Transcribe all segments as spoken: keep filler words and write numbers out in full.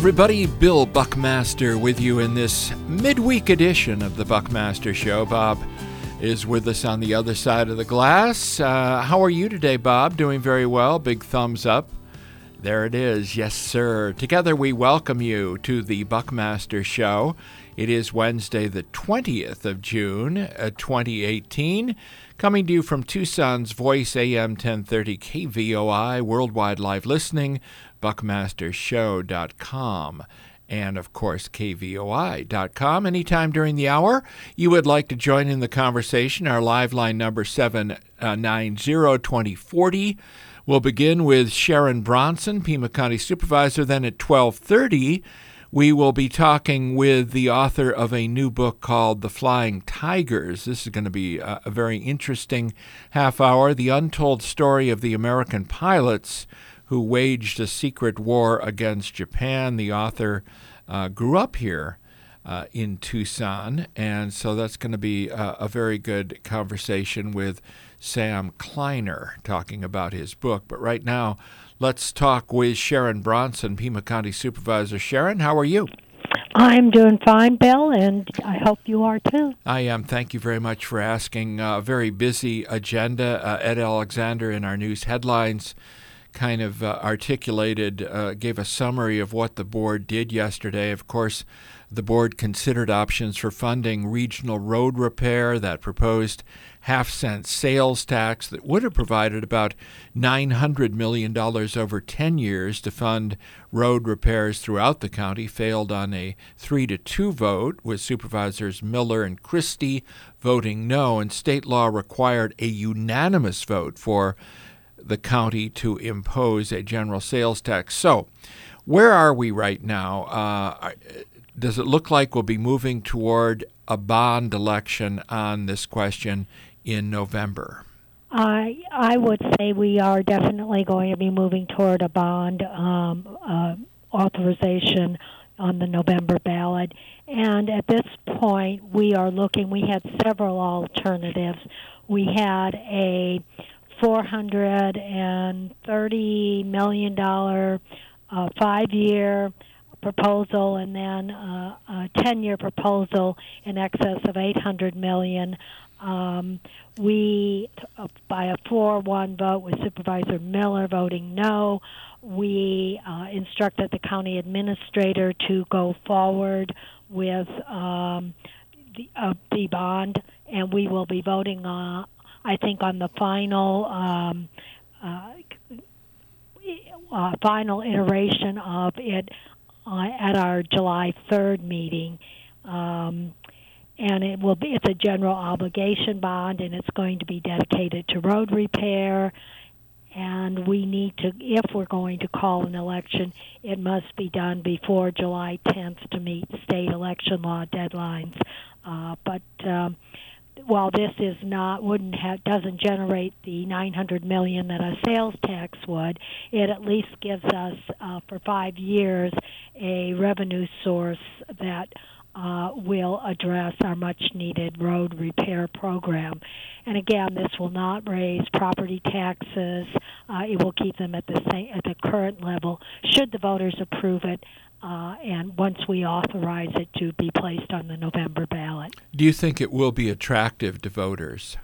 everybody. Bill Buckmaster with you in this midweek edition of the Buckmaster Show. Bob is with us on the other side of the glass. Uh, how are you today, Bob? Doing very well. Big thumbs up. There it is. Yes, sir. Together we welcome you to the Buckmaster Show. It is Wednesday, the twentieth of June, uh, twenty eighteen. Coming to you from Tucson's Voice, A M ten thirty K V O I, worldwide live listening, buckmaster show dot com, and, of course, K V O I dot com. Anytime during the hour you would like to join in the conversation, our live line number seven nine zero, two zero four zero. We'll begin with Sharon Bronson, Pima County Supervisor. Then at twelve thirty, we will be talking with the author of a new book called The Flying Tigers. This is going to be a, a very interesting half hour. The untold story of the American pilots who waged a secret war against Japan. The author uh, grew up here uh, in Tucson, and so that's going to be a, a very good conversation with Sam Kleiner talking about his book. But right now, let's talk with Sharon Bronson, Pima County Supervisor. Sharon, how are you? I'm doing fine, Bill, and I hope you are too. I am. Thank you very much for asking. A uh, very busy agenda. Uh, Ed Alexander in our news headlines kind of uh, articulated, uh, gave a summary of what the board did yesterday. Of course, the board considered options for funding regional road repair, that proposed half-cent sales tax that would have provided about nine hundred million dollars over ten years to fund road repairs throughout the county, failed on a three to two vote, with Supervisors Miller and Christie voting no, and state law required a unanimous vote for the county to impose a general sales tax. So, where are we right now? Uh, does it look like we'll be moving toward a bond election on this question in November? I I would say we are definitely going to be moving toward a bond um, uh, authorization on the November ballot. And at this point, we are looking, we had several alternatives. We had a four hundred thirty million dollars uh, five-year proposal, and then uh, a ten-year proposal in excess of eight hundred million dollars. Um, we, uh, by a four one vote with Supervisor Miller voting no, we uh, instructed the county administrator to go forward with um, the, uh, the bond, and we will be voting, uh, I think, on the final um, uh, uh, final iteration of it uh, at our July third meeting. Um, And it will be, it's a general obligation bond, and it's going to be dedicated to road repair. And we need to, if we're going to call an election, it must be done before July tenth to meet state election law deadlines. Uh, but um, while this is not, wouldn't have, doesn't generate the nine hundred million dollars that a sales tax would, it at least gives us uh, for five years a revenue source that Uh, will address our much-needed road repair program. And again, this will not raise property taxes. Uh, it will keep them at the same, at the current level, should the voters approve it, uh, and once we authorize it to be placed on the November ballot. Do you think it will be attractive to voters?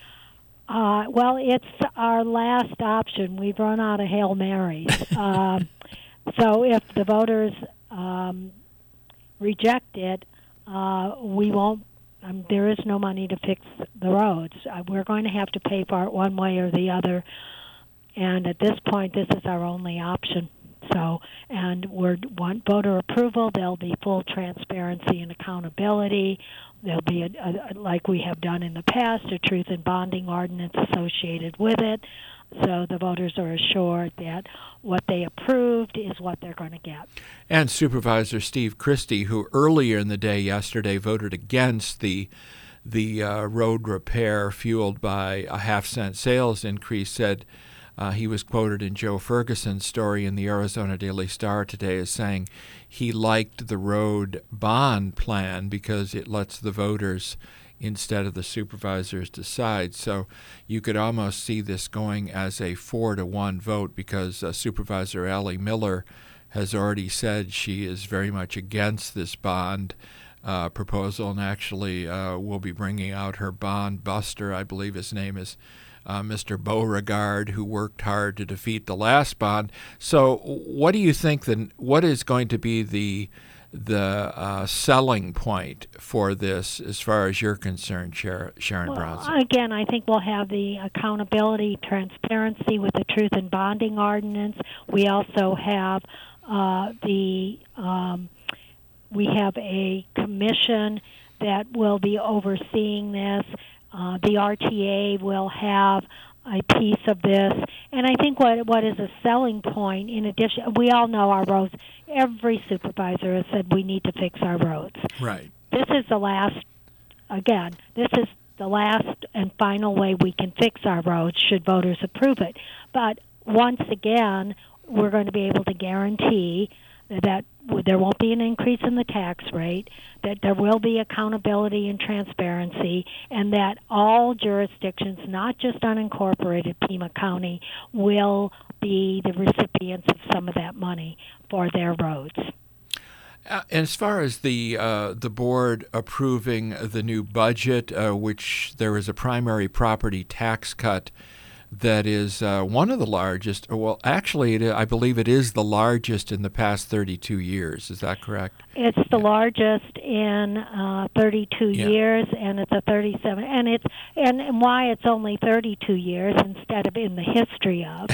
Uh, well, it's our last option. We've run out of Hail Marys. um, so if the voters Um, reject it, uh, we won't, um, there is no money to fix the roads. Uh, we're going to have to pay for it one way or the other, and at this point, this is our only option. So, and we're want voter approval. There'll be full transparency and accountability. There'll be, a, a, like we have done in the past, a truth in bonding ordinance associated with it. So the voters are assured that what they approved is what they're going to get. And Supervisor Steve Christie, who earlier in the day yesterday voted against the the uh, road repair fueled by a half-cent sales increase, said uh, he was quoted in Joe Ferguson's story in the Arizona Daily Star today as saying he liked the road bond plan because it lets the voters instead of the supervisors decide. So you could almost see this going as a four to one vote because uh, Supervisor Allie Miller has already said she is very much against this bond uh, proposal, and actually uh, will be bringing out her bond buster. I believe his name is uh, Mister Beauregard, who worked hard to defeat the last bond. So what do you think then, what is going to be the the uh, selling point for this as far as you're concerned, Sharon well, Brownson? Again, I think we'll have the accountability, transparency with the Truth in Bonding Ordinance. We also have uh, the um, we have a commission that will be overseeing this. Uh, the R T A will have a piece of this, and I think what what is a selling point, in addition, we all know our roads. Every supervisor has said we need to fix our roads. Right. This is the last, again, this is the last and final way we can fix our roads should voters approve it. But once again, we're going to be able to guarantee that there won't be an increase in the tax rate, that there will be accountability and transparency, and that all jurisdictions, not just unincorporated Pima County, will be the recipients of some of that money for their roads. Uh, as far as the uh, the board approving the new budget, uh, which there is a primary property tax cut that is uh, one of the largest, well, actually, it, I believe it is the largest in the past thirty-two years. Is that correct? It's the yeah. largest in uh, thirty-two yeah. years, and it's a thirty-seven. And it's and, and why it's only thirty-two years instead of in the history of,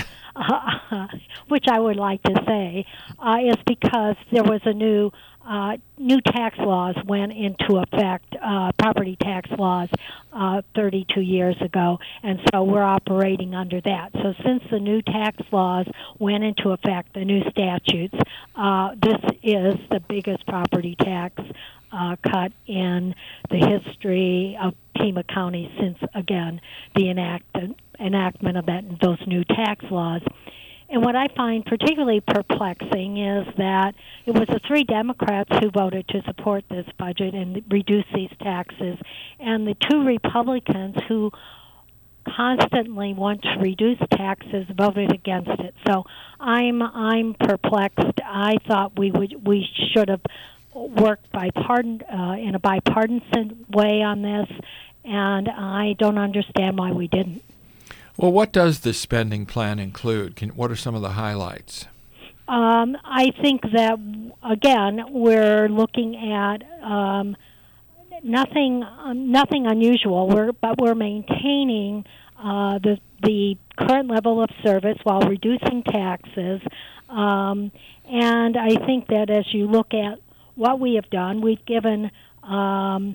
uh, which I would like to say, uh, is because there was a new. Uh, new tax laws went into effect, uh, property tax laws, uh, thirty-two years ago, and so we're operating under that. So since the new tax laws went into effect, the new statutes, uh, this is the biggest property tax uh, cut in the history of Pima County since, again, the enact- enactment of that those new tax laws. And what I find particularly perplexing is that it was the three Democrats who voted to support this budget and reduce these taxes, and the two Republicans who constantly want to reduce taxes voted against it. So I'm I'm perplexed. I thought we would we should have worked bipartisan uh, in a bipartisan way on this, and I don't understand why we didn't. Well, what does the spending plan include? Can, what are some of the highlights? Um, I think that, again, we're looking at um, nothing um, nothing unusual, we're, but we're maintaining uh, the, the current level of service while reducing taxes. Um, and I think that as you look at what we have done, we've given um,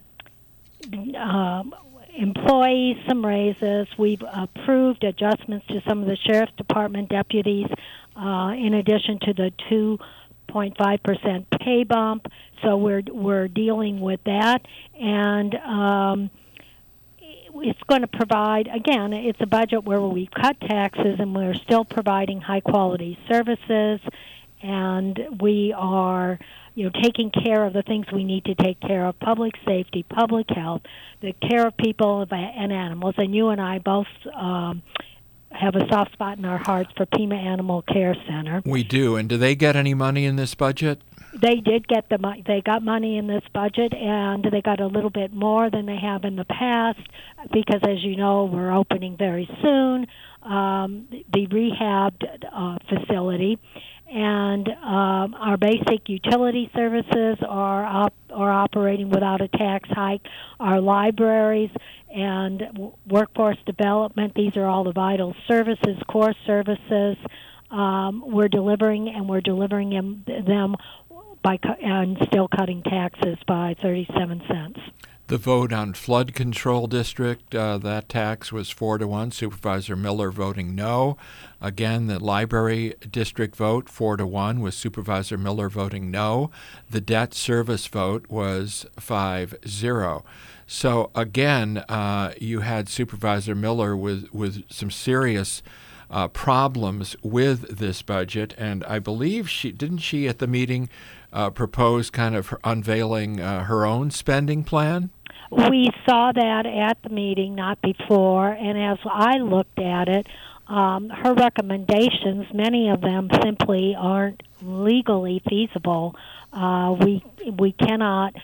uh, employees some raises. We've approved adjustments to some of the Sheriff's Department deputies uh, in addition to the two point five percent pay bump. So we're we're dealing with that. And um, it's going to provide, again, it's a budget where we cut taxes and we're still providing high-quality services. And we are, you know, taking care of the things we need to take care of: public safety, public health, the care of people and animals. And you and I both um, have a soft spot in our hearts for Pima Animal Care Center. We do. And do they get any money in this budget? They did get the money. They got money in this budget, and they got a little bit more than they have in the past because, as you know, we're opening very soon um, the rehab uh, facility. And um, our basic utility services are op- are operating without a tax hike. Our libraries and w- workforce development, these are all the vital services, core services. Um, we're delivering, and we're delivering them, them by cu- and still cutting taxes by thirty-seven cents. The vote on flood control district, uh, that tax was four to one. Supervisor Miller voting no. Again, the library district vote, four to one, with Supervisor Miller voting no. The debt service vote was five zero. So again, uh, you had Supervisor Miller with, with some serious uh, problems with this budget, and I believe she didn't she at the meeting uh, propose kind of unveiling uh, her own spending plan? We saw that at the meeting, not before, and as I looked at it, um, her recommendations, many of them simply aren't legally feasible. Uh, we we cannot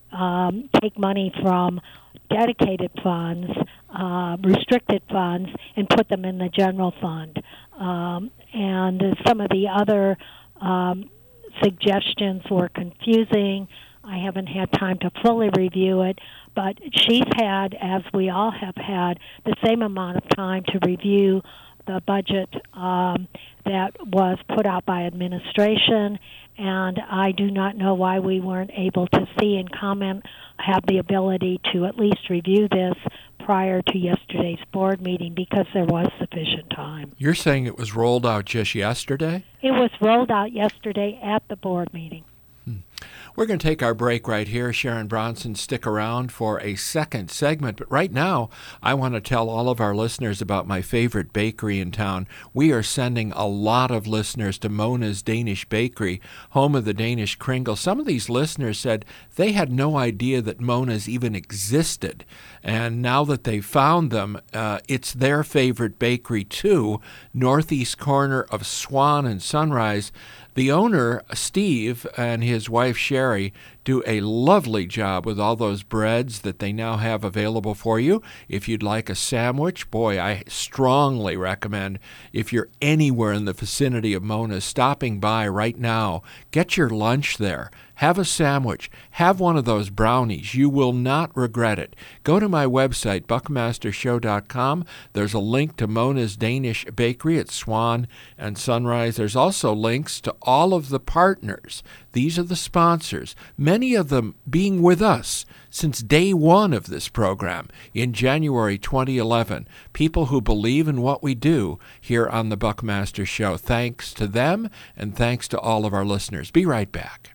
um, take money from dedicated funds, uh, restricted funds, and put them in the general fund. Um, and some of the other um, suggestions were confusing. I haven't had time to fully review it, but she's had, as we all have had, the same amount of time to review the budget um, that was put out by administration, and I do not know why we weren't able to see and comment, have the ability to at least review this prior to yesterday's board meeting because there was sufficient time. You're saying it was rolled out just yesterday? It was rolled out yesterday at the board meeting. Hmm. We're going to take our break right here. Sharon Bronson, stick around for a second segment. But right now, I want to tell all of our listeners about my favorite bakery in town. We are sending a lot of listeners to Mona's Danish Bakery, home of the Danish Kringle. Some of these listeners said they had no idea that Mona's even existed. And now that they found them, uh, it's their favorite bakery too, northeast corner of Swan and Sunrise. The owner, Steve, and his wife, Sherry, do a lovely job with all those breads that they now have available for you. If you'd like a sandwich, boy, I strongly recommend, if you're anywhere in the vicinity of Mona's, stopping by right now. Get your lunch there. Have a sandwich. Have one of those brownies. You will not regret it. Go to my website, buckmaster show dot com. There's a link to Mona's Danish Bakery at Swan and Sunrise. There's also links to all of the partners. These are the sponsors, many of them being with us since day one of this program in January twenty eleven. People who believe in what we do here on the Buckmaster Show. Thanks to them and thanks to all of our listeners. Be right back.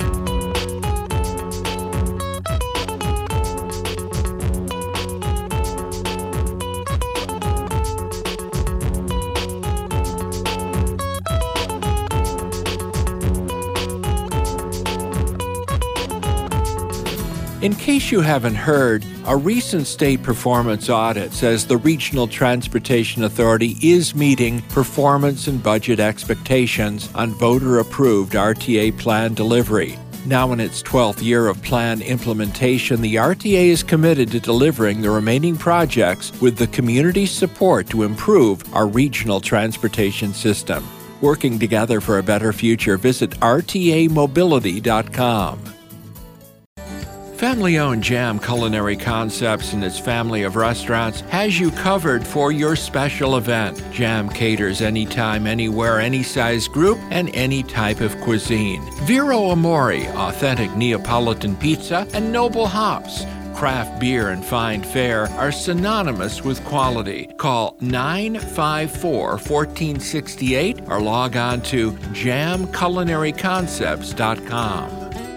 In case you haven't heard, a recent state performance audit says the Regional Transportation Authority is meeting performance and budget expectations on voter-approved R T A plan delivery. Now in its twelfth year of plan implementation, the R T A is committed to delivering the remaining projects with the community's support to improve our regional transportation system. Working together for a better future, visit R T A mobility dot com. Family-owned Jam Culinary Concepts and its family of restaurants has you covered for your special event. Jam caters anytime, anywhere, any size group, and any type of cuisine. Vero Amore, authentic Neapolitan pizza, and Noble Hops, craft beer and fine fare, are synonymous with quality. Call nine five four, one four six eight or log on to jam culinary concepts dot com.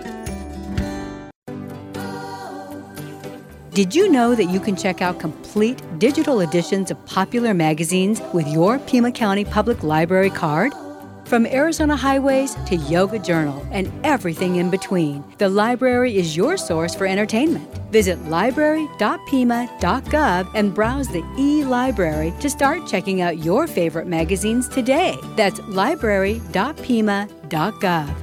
Did you know that you can check out complete digital editions of popular magazines with your Pima County Public Library card? From Arizona Highways to Yoga Journal and everything in between, the library is your source for entertainment. Visit library dot pima dot gov and browse the e-library to start checking out your favorite magazines today. That's library dot pima dot gov.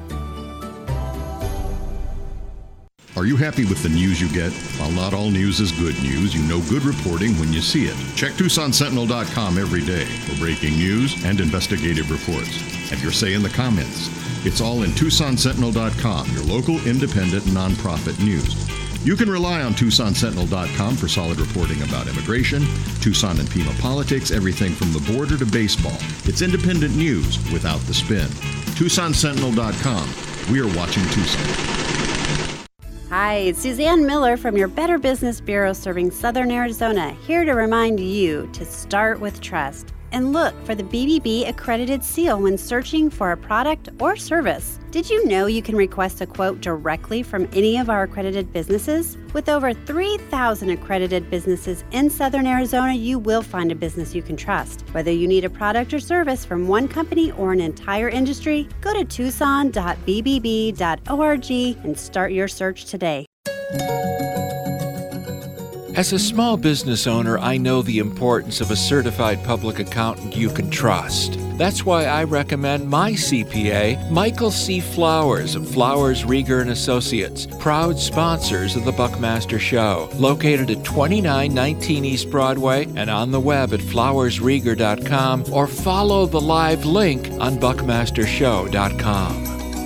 Are you happy with the news you get? While not all news is good news, you know good reporting when you see it. Check Tucson Sentinel dot com every day for breaking news and investigative reports. Have your say in the comments. It's all in Tucson Sentinel dot com, your local independent nonprofit news. You can rely on Tucson Sentinel dot com for solid reporting about immigration, Tucson and Pima politics, everything from the border to baseball. It's independent news without the spin. Tucson Sentinel dot com. We are watching Tucson. Hi, it's Suzanne Miller from your Better Business Bureau serving Southern Arizona, here to remind you to start with trust and look for the B B B accredited seal when searching for a product or service. Did you know you can request a quote directly from any of our accredited businesses? With over three thousand accredited businesses in Southern Arizona, you will find a business you can trust. Whether you need a product or service from one company or an entire industry, go to tucson dot b b b dot org and start your search today. As a small business owner, I know the importance of a certified public accountant you can trust. That's why I recommend my C P A, Michael C. Flowers of Flowers, Rieger and Associates, proud sponsors of the Buckmaster Show, located at twenty-nine nineteen East Broadway and on the web at flowers rieger dot com, or follow the live link on buckmaster show dot com.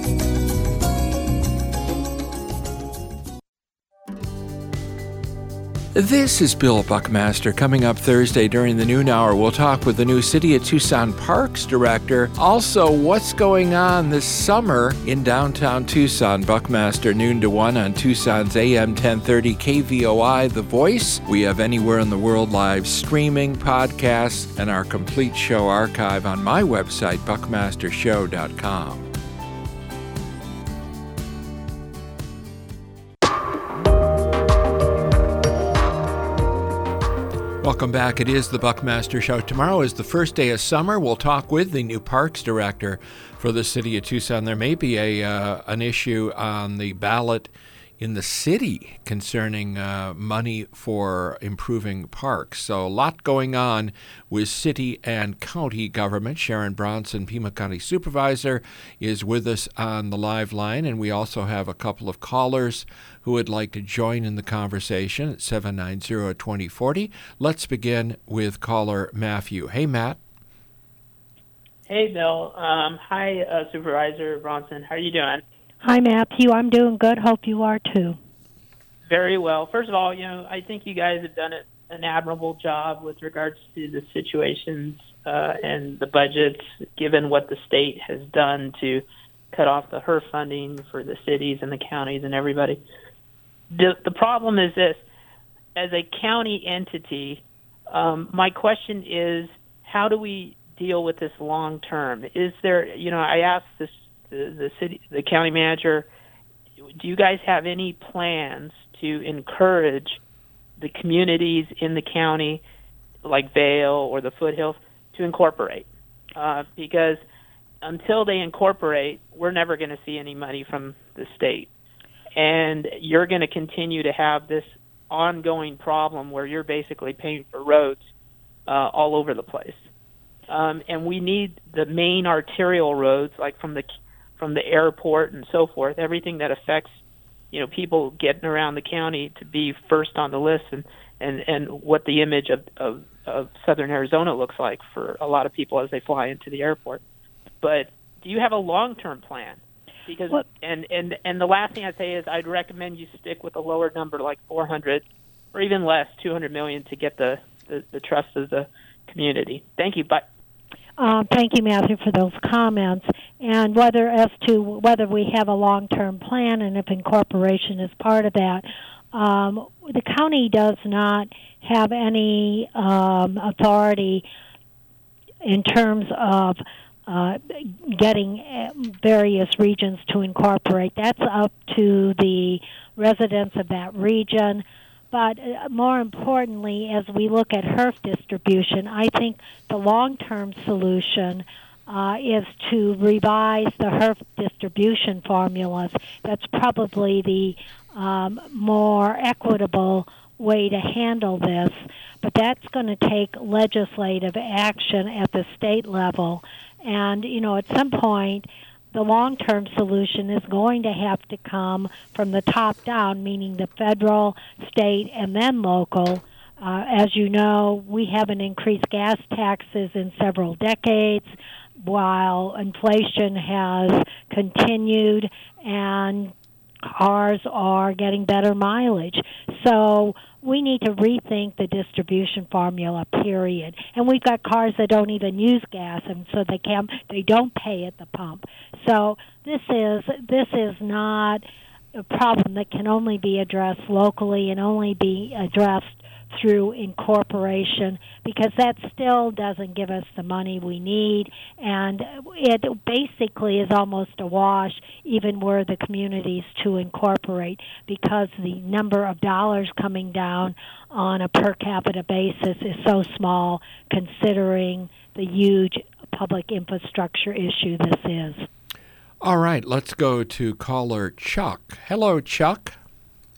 This is Bill Buckmaster. Coming up Thursday during the noon hour, we'll talk with the new City of Tucson Parks Director. Also, what's going on this summer in downtown Tucson. Buckmaster, noon to one on Tucson's A M ten thirty K V O I, The Voice. We have Anywhere in the World live streaming, podcasts, and our complete show archive on my website, buckmaster show dot com. Welcome back. It is the Buckmaster Show. Tomorrow is the first day of summer. We'll talk with the new Parks Director for the City of Tucson. There may be a uh, an issue on the ballot in the city concerning uh, money for improving parks. So a lot going on with city and county government. Sharon Bronson, Pima County Supervisor, is with us on the live line, and we also have a couple of callers who would like to join in the conversation at seven nine zero, two zero four zero. Let's begin with caller Matthew. Hey, Matt. Hey, Bill. Um, hi, uh, Supervisor Bronson. How are you doing? Hi, Matthew. I'm doing good. Hope you are, too. Very well. First of all, you know, I think you guys have done an admirable job with regards to the situations uh, and the budgets, given what the state has done to cut off the H E R F funding for the cities and the counties and everybody. The, the problem is this. As a county entity, um, my question is, how do we deal with this long term? Is there, you know, I asked this the, the city, the county manager, do you guys have any plans to encourage the communities in the county, like Vail or the Foothills, to incorporate? Uh, because until they incorporate, we're never going to see any money from the state. And you're going to continue to have this ongoing problem where you're basically paying for roads uh, all over the place. Um, and we need the main arterial roads, like from the from the airport and so forth, everything that affects, you know, people getting around the county, to be first on the list, and, and, and what the image of, of, of Southern Arizona looks like for a lot of people as they fly into the airport. But do you have a long-term plan? Because what? and, and, and the last thing I'd say is I'd recommend you stick with a lower number, like four hundred or even less, two hundred million, to get the, the, the trust of the community. Thank you. Bye. Uh, thank you, Matthew, for those comments. And whether as to whether we have a long-term plan and if incorporation is part of that, um, the county does not have any um, authority in terms of uh, getting various regions to incorporate. That's up to the residents of that region. But more importantly, as we look at H E R F distribution, I think the long-term solution uh, is to revise the H E R F distribution formulas. That's probably the um, more equitable way to handle this. But that's going to take legislative action at the state level. And, you know, at some point, the long-term solution is going to have to come from the top down, meaning the federal, state, and then local. Uh, as you know, we haven't increased gas taxes in several decades, while inflation has continued and cars are getting better mileage. So we need to rethink the distribution formula, period. And we've got cars that don't even use gas, and so they can they don't pay at the pump. So this is this is not a problem that can only be addressed locally and only be addressed through incorporation, because that still doesn't give us the money we need, and it basically is almost a wash even were the communities to incorporate, because the number of dollars coming down on a per capita basis is so small considering the huge public infrastructure issue this is. All right, let's go to caller Chuck. Hello, Chuck.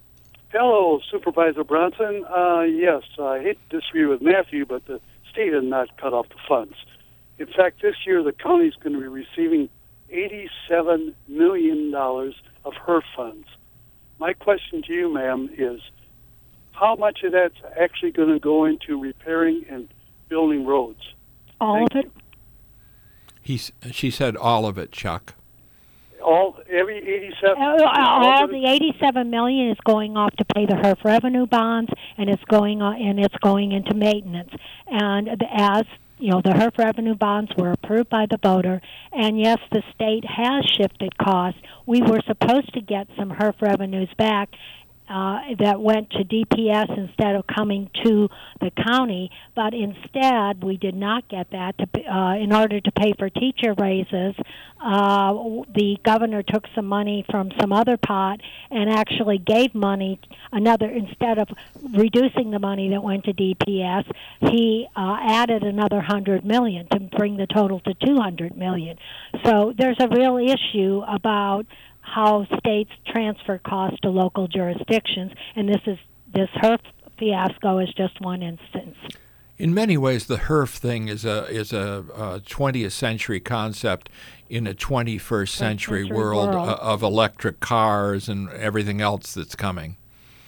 Hello, Supervisor Bronson. Uh, yes, I hate to disagree with Matthew, but the state has not cut off the funds. In fact, this year the county is going to be receiving eighty-seven million dollars of H E R F funds. My question to you, ma'am, is how much of that's actually going to go into repairing and building roads? All Thank of it? you. He's, she said all of it, Chuck. All every eighty-seven. Uh, all the eighty-seven million is going off to pay the H E R F revenue bonds, and it's going on, and it's going into maintenance. And the, as you know, the H E R F revenue bonds were approved by the voter, and yes, the state has shifted costs. We were supposed to get some H E R F revenues back uh, that went to D P S instead of coming to the county, but instead we did not get that. To, uh, in order to pay for teacher raises, uh, the governor took some money from some other pot and actually gave money another, instead of reducing the money that went to D P S, he uh, added another one hundred million dollars to bring the total to two hundred million dollars. So there's a real issue about how states transfer costs to local jurisdictions, and this is this H E R F fiasco is just one instance. In many ways, the H E R F thing is a is a, a twentieth century concept in a twenty-first century, century world, world. of electric cars and everything else that's coming.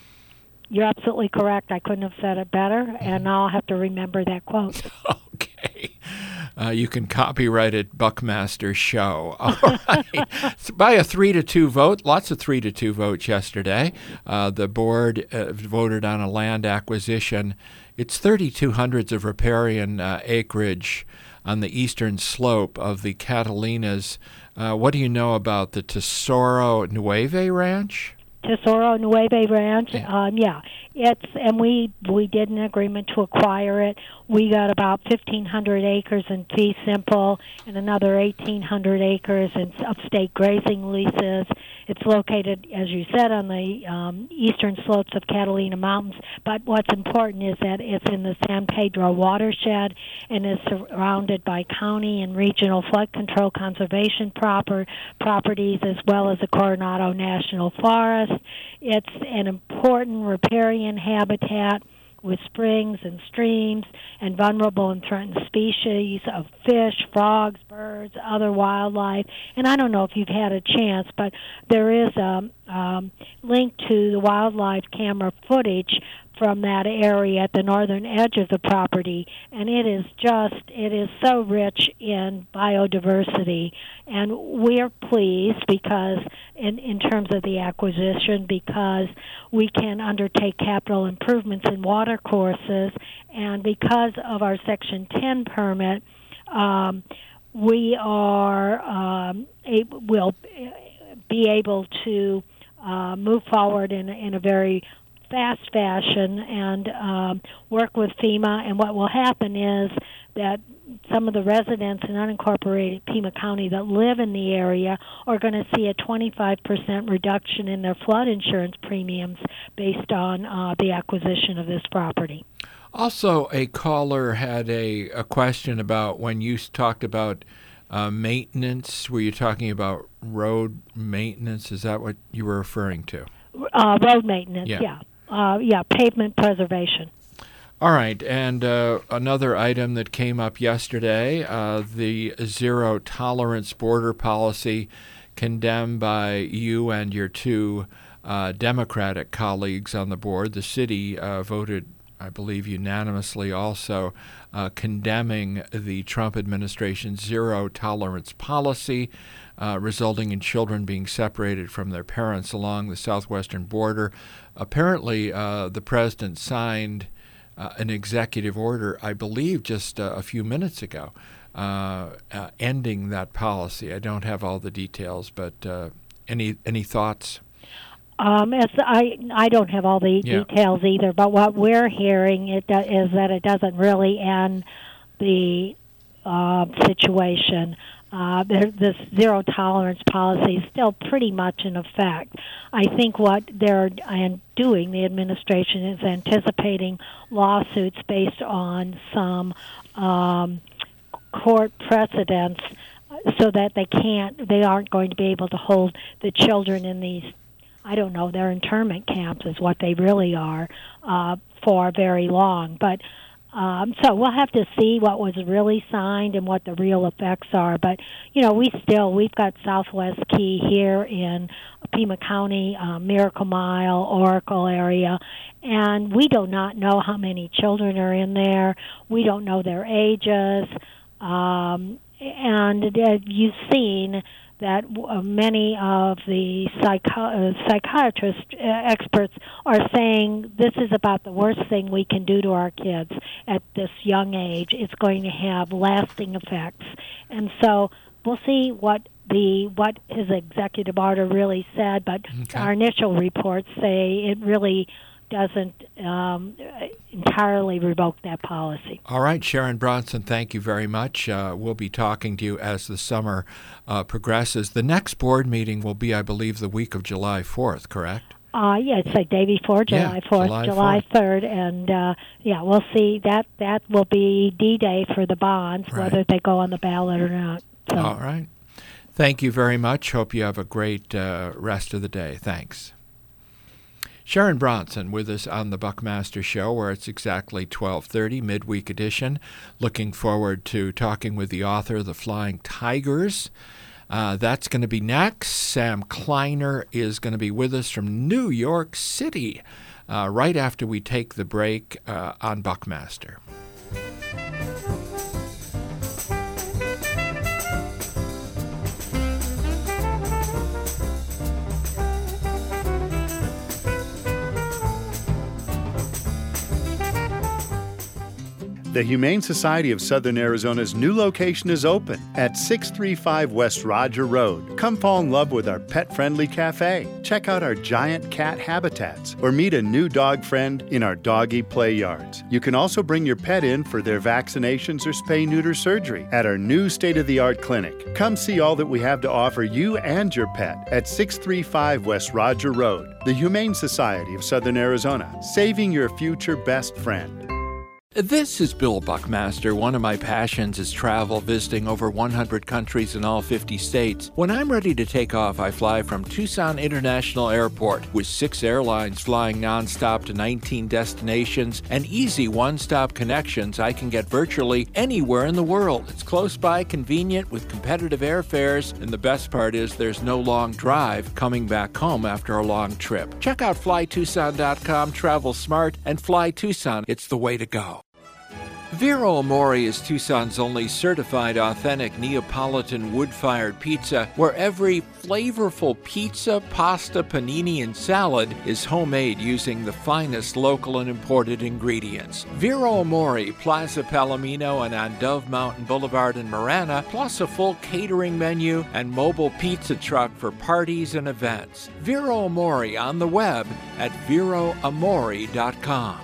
You're absolutely correct. I couldn't have said it better, and now I'll have to remember that quote. Okay. Uh, you can copyright it, Buckmaster Show. All right. By a three to two vote, lots of three to two votes yesterday. Uh, the board uh, voted on a land acquisition. It's thirty-two hundreds of riparian uh, acreage on the eastern slope of the Catalinas. Uh, what do you know about the Tesoro Nueve Ranch? Tesoro Nueve Ranch, Yeah. um, yeah, it's and we we did an agreement to acquire it. We got about fifteen hundred acres in fee simple and another eighteen hundred acres in upstate grazing leases. It's located, as you said, on the um, eastern slopes of Catalina Mountains. But what's important is that it's in the San Pedro watershed and is surrounded by county and regional flood control conservation proper properties, as well as the Coronado National Forest. It's an important riparian habitat with springs and streams and vulnerable and threatened species of fish, frogs, birds, other wildlife. And I don't know if you've had a chance, but there is a um, link to the wildlife camera footage from that area at the northern edge of the property, and it is just, it is so rich in biodiversity. And we're pleased because, in, in terms of the acquisition, because we can undertake capital improvements in water courses, and because of our Section ten permit, um, we are um, able, will be able to uh, move forward in, in a very fast fashion and um, work with FEMA. And what will happen is that some of the residents in unincorporated Pima County that live in the area are going to see a twenty-five percent reduction in their flood insurance premiums based on uh, the acquisition of this property. Also, a caller had a, a question about when you talked about uh, maintenance. Were you talking about road maintenance? Is that what you were referring to? Uh, road maintenance, yeah. Yeah. Uh, yeah, pavement preservation. All right, and uh, another item that came up yesterday, uh, the zero-tolerance border policy condemned by you and your two uh, Democratic colleagues on the board. The city uh, voted, I believe, unanimously also uh, condemning the Trump administration's zero-tolerance policy, uh, resulting in children being separated from their parents along the southwestern border. Apparently, uh, the president signed uh, an executive order, I believe, just uh, a few minutes ago, uh, uh, ending that policy. I don't have all the details, but uh, any any thoughts? Um, as I I don't have all the Yeah. details either, but what we're hearing it do, is that it doesn't really end the uh, situation. Uh, there, this zero tolerance policy is still pretty much in effect. I think what they're and doing, the administration is anticipating lawsuits based on some um, court precedents, so that they can't, they aren't going to be able to hold the children in these I don't know, they're internment camps is what they really are, uh, for very long. But um, so we'll have to see what was really signed and what the real effects are. But, you know, we still, we've got Southwest Key here in Pima County, uh, Miracle Mile, Oracle area, and we do not know how many children are in there. We don't know their ages. Um, and uh, you've seen that uh, many of the psycho- uh, psychiatrist uh, experts are saying this is about the worst thing we can do to our kids at this young age. It's going to have lasting effects. And so we'll see what the what his executive order really said, but okay. Our initial reports say it really doesn't um, entirely revoke that policy. All right, Sharon Bronson, thank you very much. Uh, we'll be talking to you as the summer uh, progresses. The next board meeting will be, I believe, the week of July fourth, correct? Uh, yeah, it's like day before July yeah, fourth, July, July fourth. third, and uh, yeah, we'll see. That that will be D-Day for the bonds, right. Whether they go on the ballot or not. So. All right. Thank you very much. Hope you have a great uh, rest of the day. Thanks. Sharon Bronson with us on the Buckmaster Show, where it's exactly twelve thirty, midweek edition. Looking forward to talking with the author of The Flying Tigers. Uh, that's going to be next. Sam Kleiner is going to be with us from New York City uh, right after we take the break uh, on Buckmaster. The Humane Society of Southern Arizona's new location is open at six thirty-five West Roger Road. Come fall in love with our pet-friendly cafe. Check out our giant cat habitats or meet a new dog friend in our doggy play yards. You can also bring your pet in for their vaccinations or spay-neuter surgery at our new state-of-the-art clinic. Come see all that we have to offer you and your pet at six thirty-five West Roger Road. The Humane Society of Southern Arizona, saving your future best friend. This is Bill Buckmaster. One of my passions is travel, visiting over one hundred countries in all fifty states. When I'm ready to take off, I fly from Tucson International Airport with six airlines flying nonstop to nineteen destinations and easy one-stop connections. I can get virtually anywhere in the world. It's close by, convenient, with competitive airfares, and the best part is there's no long drive coming back home after a long trip. Check out fly tucson dot com, travel smart, and Fly Tucson. It's the way to go. Vero Amore is Tucson's only certified authentic Neapolitan wood-fired pizza, where every flavorful pizza, pasta, panini, and salad is homemade using the finest local and imported ingredients. Vero Amore, Plaza Palomino, and on Dove Mountain Boulevard in Marana, plus a full catering menu and mobile pizza truck for parties and events. Vero Amore on the web at vero amore dot com.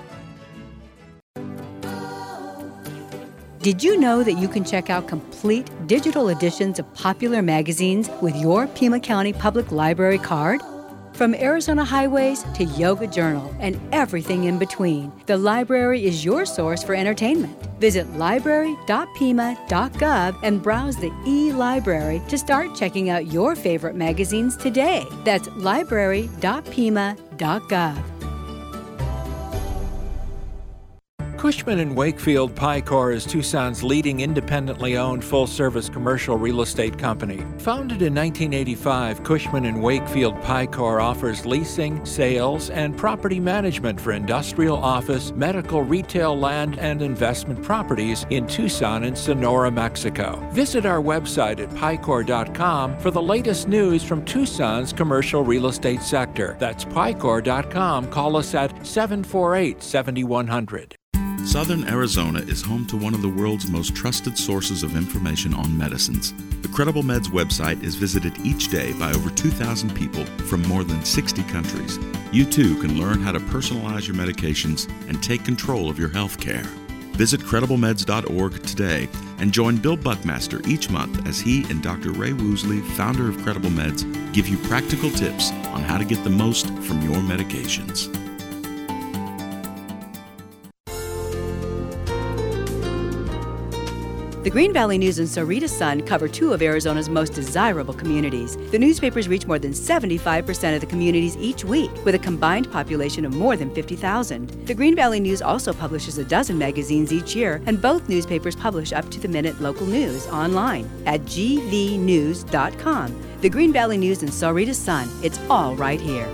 Did you know that you can check out complete digital editions of popular magazines with your Pima County Public Library card? From Arizona Highways to Yoga Journal and everything in between, the library is your source for entertainment. Visit library dot pima dot gov and browse the e-library to start checking out your favorite magazines today. That's library dot pima dot gov. Cushman and Wakefield Picor is Tucson's leading independently owned full-service commercial real estate company. Founded in nineteen eighty-five, Cushman and Wakefield Picor offers leasing, sales, and property management for industrial, office, medical, retail, land, and investment properties in Tucson and Sonora, Mexico. Visit our website at picor dot com for the latest news from Tucson's commercial real estate sector. That's picor dot com. Call us at seven four eight, seven one zero zero. Southern Arizona is home to one of the world's most trusted sources of information on medicines. The Credible Meds website is visited each day by over two thousand people from more than sixty countries. You too can learn how to personalize your medications and take control of your health care. Visit credible meds dot org today and join Bill Buckmaster each month as he and Doctor Ray Woosley, founder of Credible Meds, give you practical tips on how to get the most from your medications. The Green Valley News and Sarita Sun cover two of Arizona's most desirable communities. The newspapers reach more than seventy-five percent of the communities each week, with a combined population of more than fifty thousand. The Green Valley News also publishes a dozen magazines each year, and both newspapers publish up-to-the-minute local news online at g v news dot com. The Green Valley News and Sarita Sun. It's all right here.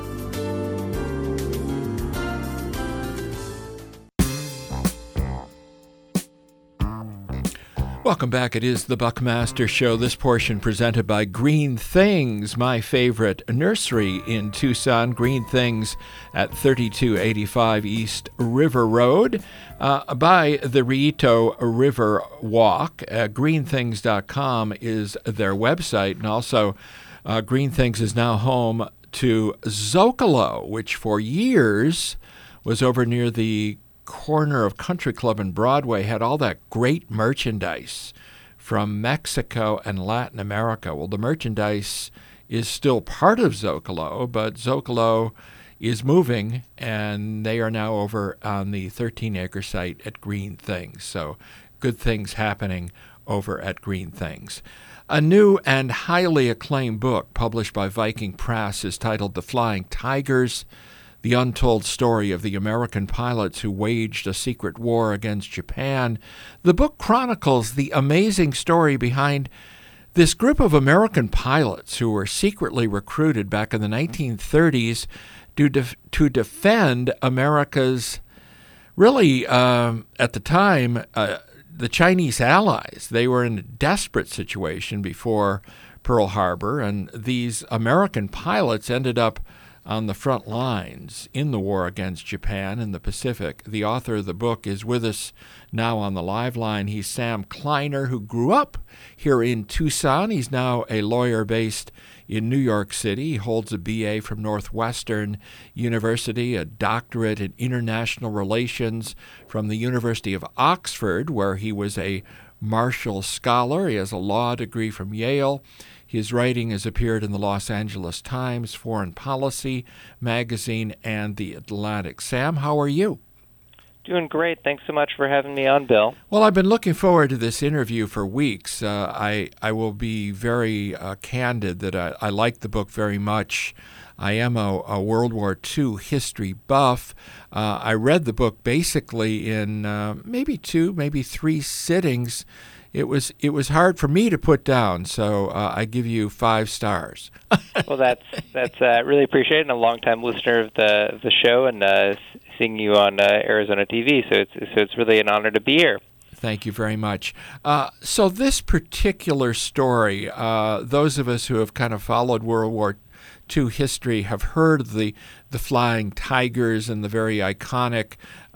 Welcome back. It is the Buckmaster Show. This portion presented by Green Things, my favorite nursery in Tucson. Green Things at thirty-two eighty-five East River Road uh, by the Rito River Walk. Uh, green things dot com is their website, and also uh, Green Things is now home to Zocalo, which for years was over near the corner of Country Club and Broadway, had all that great merchandise from Mexico and Latin America. Well, the merchandise is still part of Zocalo, but Zocalo is moving, and they are now over on the thirteen-acre site at Green Things. So good things happening over at Green Things. A new and highly acclaimed book published by Viking Press is titled The Flying Tigers, The Untold Story of the American Pilots Who Waged a Secret War Against Japan. The book chronicles the amazing story behind this group of American pilots who were secretly recruited back in the nineteen thirties to, def- to defend America's, really, um, at the time, uh, the Chinese allies. They were in a desperate situation before Pearl Harbor, and these American pilots ended up on the front lines in the war against Japan in the Pacific. The author of the book is with us now on the live line. He's Sam Kleiner, who grew up here in Tucson. He's now a lawyer based in New York City. He holds a B A from Northwestern University, a doctorate in international relations from the University of Oxford, where he was a Marshall Scholar. He has a law degree from Yale. His writing has appeared in the Los Angeles Times, Foreign Policy magazine, and The Atlantic. Sam, how are you? Doing great. Thanks so much for having me on, Bill. Well, I've been looking forward to this interview for weeks. Uh, I I will be very uh, candid that I, I like the book very much. I am a, a World War Two history buff. Uh, I read the book basically in uh, maybe two, maybe three sittings. It was it was hard for me to put down, so uh, I give you five stars. Well, that's that's uh, really appreciated, and a longtime listener of the the show, and uh, seeing you on uh, Arizona T V. So it's so it's really an honor to be here. Thank you very much. Uh, so this particular story, uh, those of us who have kind of followed World War Two history have heard of the the Flying Tigers and the very iconic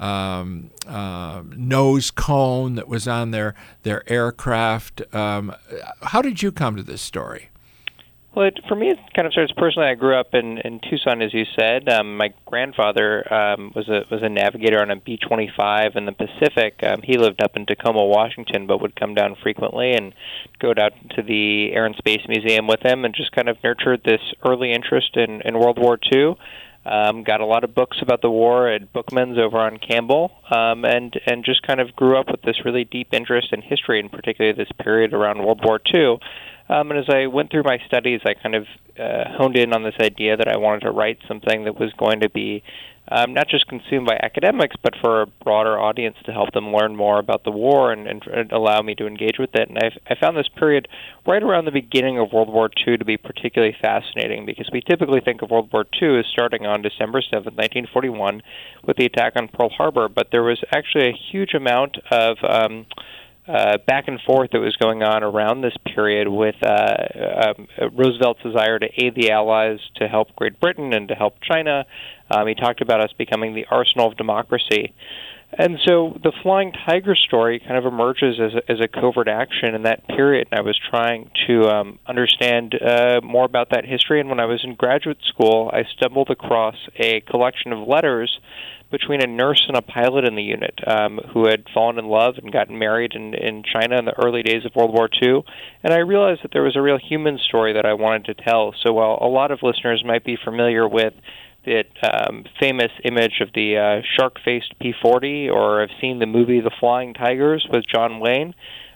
um, uh, nose cone that was on their their aircraft. Um, how did you come to this story? Well, it, for me, it kind of starts personally. I grew up in, in Tucson, as you said. Um, my grandfather um, was a was a navigator on a B twenty-five in the Pacific. Um, he lived up in Tacoma, Washington, but would come down frequently and go down to the Air and Space Museum with him, and just kind of nurtured this early interest in, in World War Two. Um, got a lot of books about the war at Bookman's over on Campbell, um, and and just kind of grew up with this really deep interest in history, and particularly this period around World War Two. Um, and as I went through my studies, I kind of uh, honed in on this idea that I wanted to write something that was going to be um, not just consumed by academics, but for a broader audience to help them learn more about the war and, and, and allow me to engage with it. And I've, I found this period right around the beginning of World War Two to be particularly fascinating, because we typically think of World War Two as starting on December seventh, nineteen forty-one, with the attack on Pearl Harbor. But there was actually a huge amount of Um, Uh, back and forth that was going on around this period with uh, um, Roosevelt's desire to aid the Allies, to help Great Britain, and to help China. Um, he talked about us becoming the arsenal of democracy. And so the Flying Tiger story kind of emerges as a, as a covert action in that period. And I was trying to um, understand uh, more about that history. And when I was in graduate school, I stumbled across a collection of letters between a nurse and a pilot in the unit um, who had fallen in love and gotten married in, in China in the early days of World War Two. And I realized that there was a real human story that I wanted to tell. So while a lot of listeners might be familiar with the um, famous image of the uh, shark-faced P forty, or have seen the movie The Flying Tigers with John Wayne,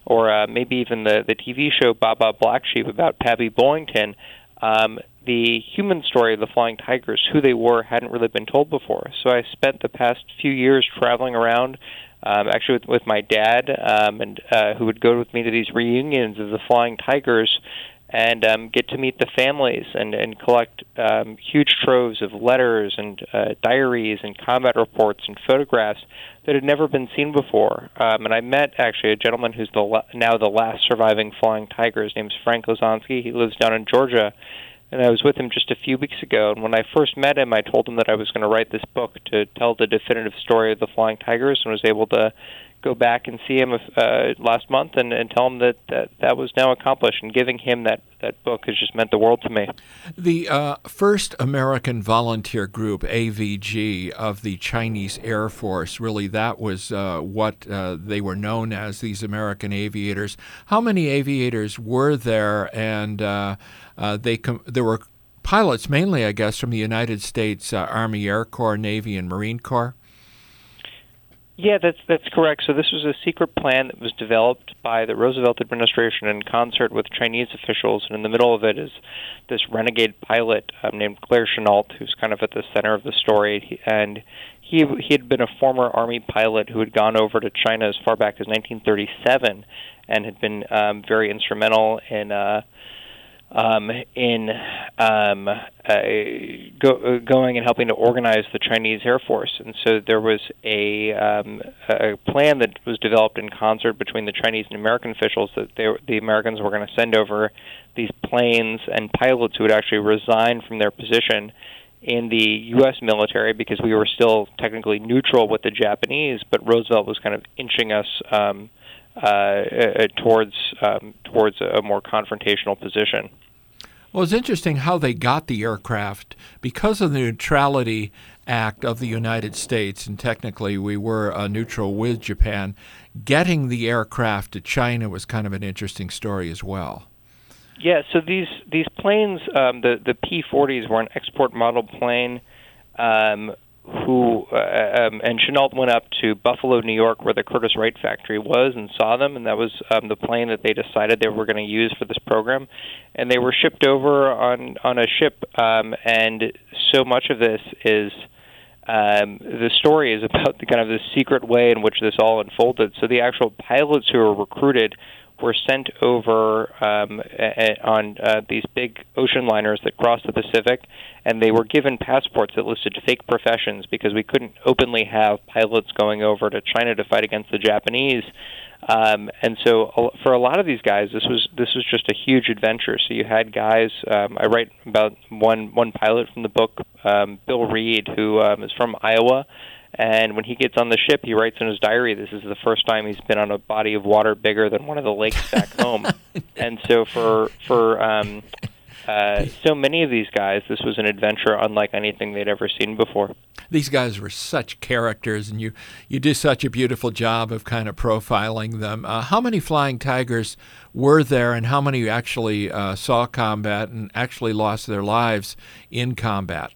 or uh, maybe even the, the T V show Baba Black Sheep about Pappy Bollington, um, the human story of the Flying Tigers, who they were, hadn't really been told before. So I spent the past few years traveling around, um, actually with, with my dad, um, and uh, who would go with me to these reunions of the Flying Tigers, and um, get to meet the families and, and collect um, huge troves of letters and uh, diaries and combat reports and photographs that had never been seen before. Um, and I met, actually, a gentleman who's the la- now the last surviving Flying Tiger. His name's Frank Lozanski. He lives down in Georgia. And I was with him just a few weeks ago. And when I first met him, I told him that I was going to write this book to tell the definitive story of the Flying Tigers, and was able to go back and see him uh, last month and, and tell him that, that that was now accomplished. And giving him that, that book has just meant the world to me. The uh, first American volunteer group, A V G, of the Chinese Air Force, really that was uh, what uh, they were known as, these American aviators. How many aviators were there? And uh, uh, they com- there were pilots mainly, I guess, from the United States uh, Army Air Corps, Navy, and Marine Corps? Yeah, that's that's correct. So this was a secret plan that was developed by the Roosevelt administration in concert with Chinese officials, and in the middle of it is this renegade pilot um, named Claire Chennault, who's kind of at the center of the story. He, and he he had been a former Army pilot who had gone over to China as far back as nineteen thirty-seven, and had been um, very instrumental in uh, um, in um, uh, go, uh, going and helping to organize the Chinese Air Force. And so there was a, um, a plan that was developed in concert between the Chinese and American officials that they, the Americans were going to send over these planes and pilots who would actually resign from their position in the U S military, because we were still technically neutral with the Japanese, but Roosevelt was kind of inching us um, uh, uh, towards um, towards a more confrontational position. Well, it's interesting how they got the aircraft. Because of the Neutrality Act of the United States, and technically we were uh, neutral with Japan, getting the aircraft to China was kind of an interesting story as well. Yeah, so these these planes, um, the the P forties, were an export model plane. Um, who uh, um, and Chennault went up to Buffalo, New York, where the Curtiss Wright factory was, and saw them, and that was um, the plane that they decided they were going to use for this program. And they were shipped over on on a ship, um, and so much of this is um, the story is about the kind of the secret way in which this all unfolded. So the actual pilots who were recruited were sent over um, a, a, on uh, these big ocean liners that crossed the Pacific, and they were given passports that listed fake professions because we couldn't openly have pilots going over to China to fight against the Japanese. Um, and so for a lot of these guys, this was this was just a huge adventure. So you had guys, um, I write about one, one pilot from the book, um, Bill Reed, who um, is from Iowa. And when he gets on the ship, he writes in his diary, this is the first time he's been on a body of water bigger than one of the lakes back home. And so for for um, uh, so many of these guys, this was an adventure unlike anything they'd ever seen before. These guys were such characters, and you, you do such a beautiful job of kind of profiling them. Uh, how many Flying Tigers were there, and how many actually uh, saw combat and actually lost their lives in combat?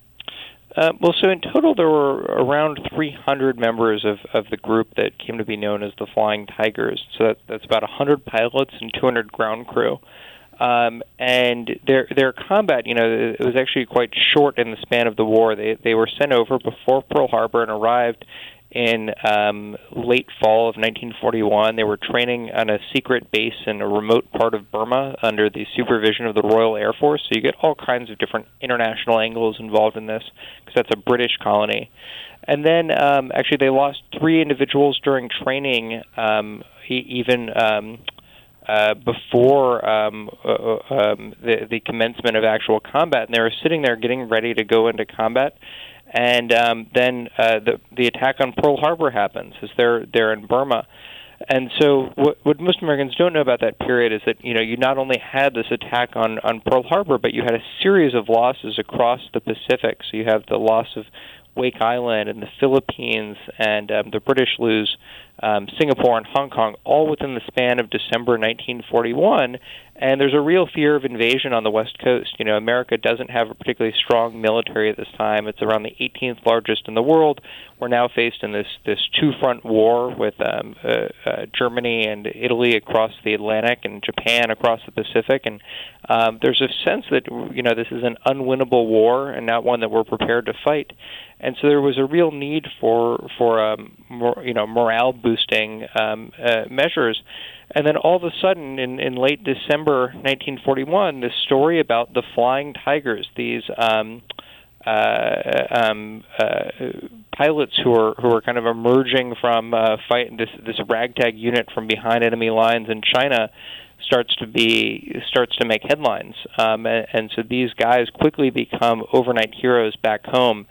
Uh, well, so in total, there were around three hundred members of, of the group that came to be known as the Flying Tigers. So that, that's about one hundred pilots and two hundred ground crew. Um, and their their combat, you know, it was actually quite short in the span of the war. They they were sent over before Pearl Harbor and arrived in um, late fall of nineteen forty-one. They were training on a secret base in a remote part of Burma under the supervision of the Royal Air Force. So you get all kinds of different international angles involved in this, because that's a British colony. And then um, actually they lost three individuals during training, um, even um, uh, before um, uh, um, the, the commencement of actual combat. And they were sitting there getting ready to go into combat. And um, then uh, the the attack on Pearl Harbor happens as they're they're in Burma, and so what, what most Americans don't know about that period is that you know you not only had this attack on, on Pearl Harbor, but you had a series of losses across the Pacific. So you have the loss of Wake Island and the Philippines, and um, the British lose um, Singapore, and Hong Kong, all within the span of December nineteen forty-one. And there's a real fear of invasion on the West Coast. You know, America doesn't have a particularly strong military at this time. It's around the eighteenth largest in the world. We're now faced in this, this two-front war with um, uh, uh, Germany and Italy across the Atlantic and Japan across the Pacific. And um, there's a sense that, you know, this is an unwinnable war and not one that we're prepared to fight. And so there was a real need for, for um, more, you know, morale-boosting um, uh, measures. And then all of a sudden, in, in late December nineteen forty-one, this story about the Flying Tigers, these um, uh, um, uh, pilots who are who are kind of emerging from uh, fight this this ragtag unit from behind enemy lines in China, starts to be starts to make headlines. Um, and, and so these guys quickly become overnight heroes back home.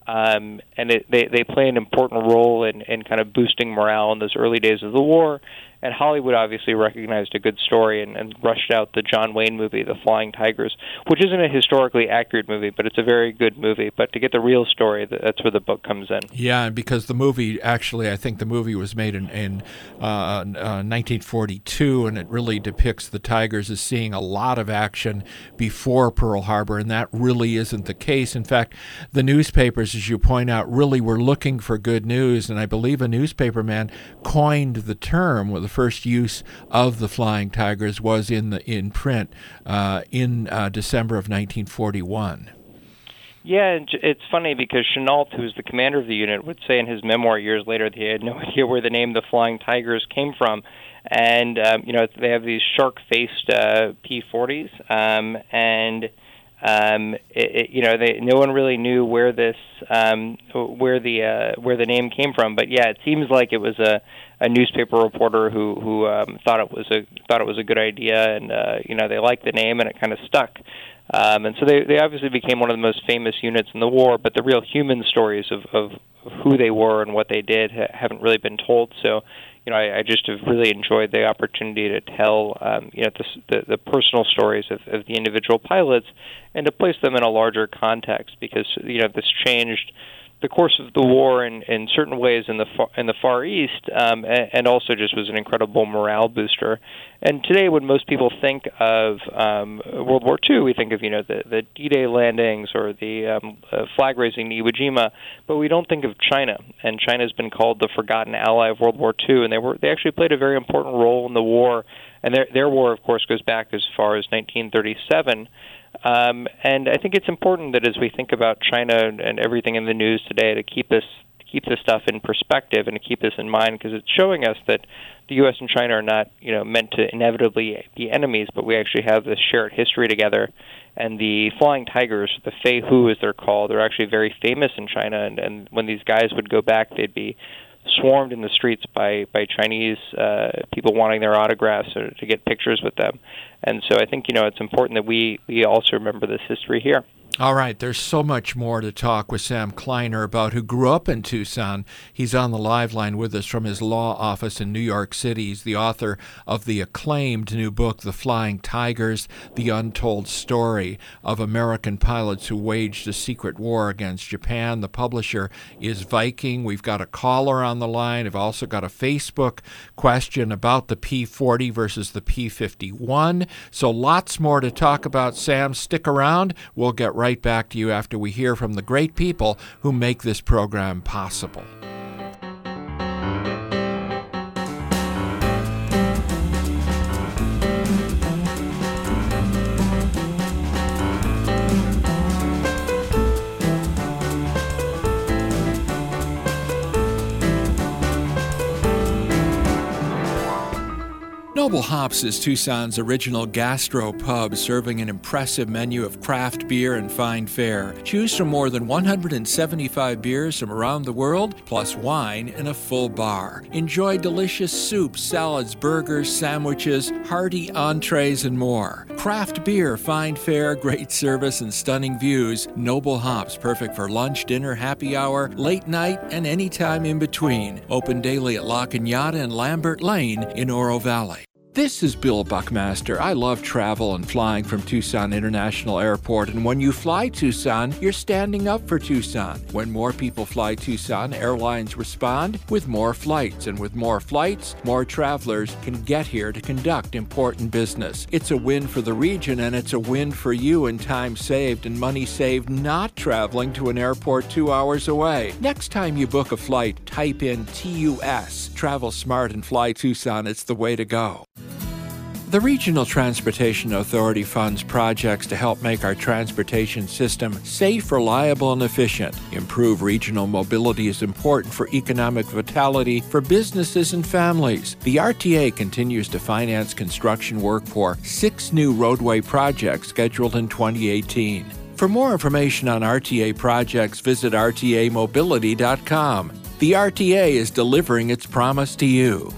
Um, and it, they, they play an important role in, in kind of boosting morale in those early days of the war. And Hollywood obviously recognized a good story and, and rushed out the John Wayne movie, The Flying Tigers, which isn't a historically accurate movie, but it's a very good movie. But to get the real story, that's where the book comes in. Yeah, because the movie, actually, I think the movie was made in, in uh, uh, nineteen forty-two, and it really depicts the Tigers as seeing a lot of action before Pearl Harbor, and that really isn't the case. In fact, the newspapers, as you point out, really were looking for good news, and I believe a newspaper man coined the term with the first use of the Flying Tigers was in the in print uh, in uh, December of nineteen forty-one. Yeah, it's funny because Chennault, who's the commander of the unit, would say in his memoir years later that he had no idea where the name the Flying Tigers came from. And, um, you know, they have these shark-faced uh, P forties, um, and, um, it, it, you know, they, no one really knew where this, um, where the uh, where the name came from. But, yeah, it seems like it was a a newspaper reporter who who um, thought it was a thought it was a good idea, and uh, you know they liked the name, and it kind of stuck. Um, and so they they obviously became one of the most famous units in the war. But the real human stories of, of who they were and what they did ha- haven't really been told. So, you know, I, I just have really enjoyed the opportunity to tell um, you know the, the the personal stories of, of the individual pilots and to place them in a larger context, because you know this changed the course of the war in, in certain ways in the far, in the Far East, um, and, and also just was an incredible morale booster. And today, when most people think of um, World War Two, we think of you know the, the D-Day landings or the um, uh, flag raising in Iwo Jima, but we don't think of China. And China has been called the forgotten ally of World War Two, and they were they actually played a very important role in the war. And their their war, of course, goes back as far as nineteen thirty-seven. Um, and I think it's important that as we think about China and everything in the news today, to keep this keep this stuff in perspective and to keep this in mind, because it's showing us that the U S and China are not, you know, meant to inevitably be enemies, but we actually have this shared history together. And the Flying Tigers, the Fei Hu as they're called, they're actually very famous in China. And, and when these guys would go back, they'd be swarmed in the streets by, by Chinese uh, people wanting their autographs or to get pictures with them. And so I think, you know, it's important that we, we also remember this history here. All right, there's so much more to talk with Sam Kleiner about, who grew up in Tucson. He's on the live line with us from his law office in New York City. He's the author of the acclaimed new book, The Flying Tigers, The Untold Story of American Pilots Who Waged a Secret War Against Japan. The publisher is Viking. We've got a caller on the line. I've also got a Facebook question about the P forty versus the P fifty-one. So lots more to talk about. Sam, stick around. We'll get right back to you after we hear from the great people who make this program possible. Noble Hops is Tucson's original gastro pub, serving an impressive menu of craft beer and fine fare. Choose from more than one hundred seventy-five beers from around the world, plus wine in a full bar. Enjoy delicious soups, salads, burgers, sandwiches, hearty entrees, and more. Craft beer, fine fare, great service, and stunning views. Noble Hops, perfect for lunch, dinner, happy hour, late night, and any time in between. Open daily at La Cañada and Lambert Lane in Oro Valley. This is Bill Buckmaster. I love travel and flying from Tucson International Airport, and when you fly Tucson, you're standing up for Tucson. When more people fly Tucson, airlines respond with more flights, and with more flights, more travelers can get here to conduct important business. It's a win for the region, and it's a win for you in time saved and money saved not traveling to an airport two hours away. Next time you book a flight, type in T U S. Travel smart and fly Tucson. It's the way to go. The Regional Transportation Authority funds projects to help make our transportation system safe, reliable, and efficient. Improve regional mobility is important for economic vitality for businesses and families. The R T A continues to finance construction work for six new roadway projects scheduled in twenty eighteen. For more information on R T A projects, visit R T A mobility dot com. The R T A is delivering its promise to you.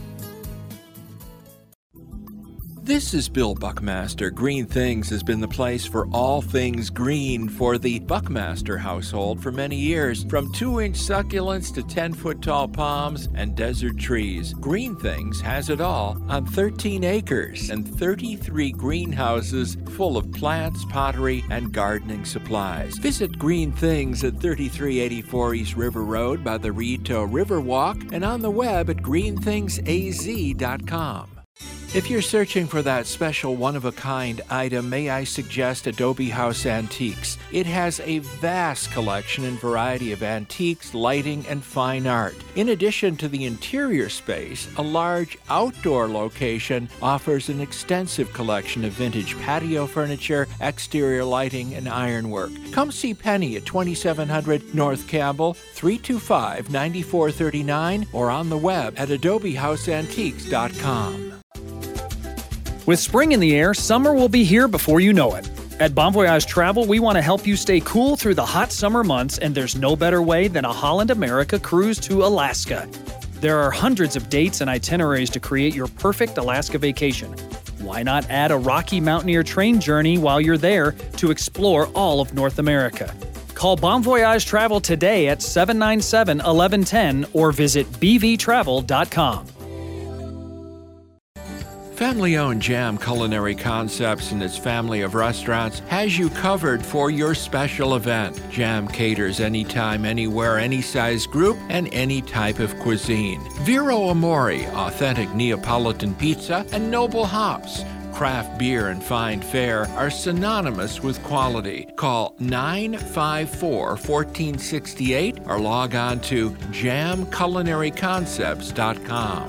This is Bill Buckmaster. Green Things has been the place for all things green for the Buckmaster household for many years. From two-inch succulents to ten-foot-tall palms and desert trees, Green Things has it all on thirteen acres and thirty-three greenhouses full of plants, pottery, and gardening supplies. Visit Green Things at thirty-three eighty-four East River Road by the Rito Riverwalk and on the web at green things a z dot com. If you're searching for that special one-of-a-kind item, may I suggest Adobe House Antiques. It has a vast collection and variety of antiques, lighting, and fine art. In addition to the interior space, a large outdoor location offers an extensive collection of vintage patio furniture, exterior lighting, and ironwork. Come see Penny at twenty-seven hundred North Campbell, three two five, nine four three nine, or on the web at adobe house antiques dot com. With spring in the air, summer will be here before you know it. At Bon Voyage Travel, we want to help you stay cool through the hot summer months, and there's no better way than a Holland America cruise to Alaska. There are hundreds of dates and itineraries to create your perfect Alaska vacation. Why not add a Rocky Mountaineer train journey while you're there to explore all of North America? Call Bon Voyage Travel today at seven nine seven, one one one zero or visit b v travel dot com. Family-owned Jam Culinary Concepts and its family of restaurants has you covered for your special event. Jam caters anytime, anywhere, any size group, and any type of cuisine. Vero Amore, authentic Neapolitan pizza, and Noble Hops. Craft beer and fine fare are synonymous with quality. Call nine five four, one four six eight or log on to jam culinary concepts dot com.